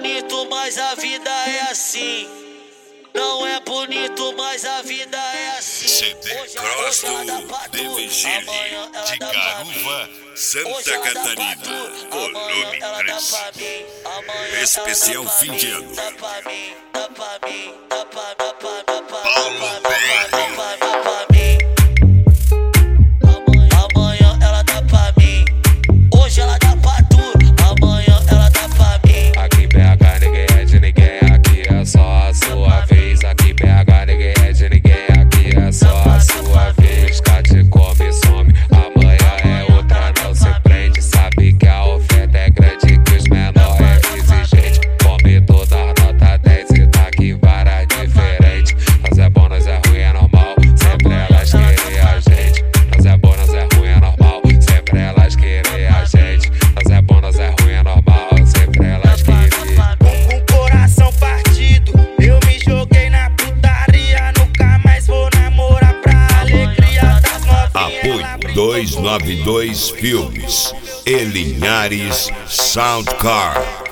bonito, mas a vida é assim. Não é bonito, mas a vida é assim. CD Cross do De Vigile, de Garuva, Santa Catarina. Volume 3. Especial fim de ano. Paulo PR. Amanhã ela dá pra mim. Hoje ela dá pra tu. Amanhã ela dá pra mim. Aqui BH ninguém é de ninguém, aqui é só a sua vez. Aqui BH ninguém é de ninguém, aqui é só a sua vez. Cate come e some, amanhã é outra, não se prende. Sabe que a oferta é grande, que os menor é exigente. Come toda a nota 10 e tá aqui vara diferente. Nós é bom, nós é ruim, é normal, sempre elas querem a gente. Nós é bom, nós é ruim, é normal, sempre elas querem a gente. Nós é bom, nós é ruim, é normal, sempre elas querem. Com o coração partido, eu me joguei na putaria. Nunca mais vou namorar pra alegria das novinhas. Apoio 292 Filmes e Linhares Soundcar.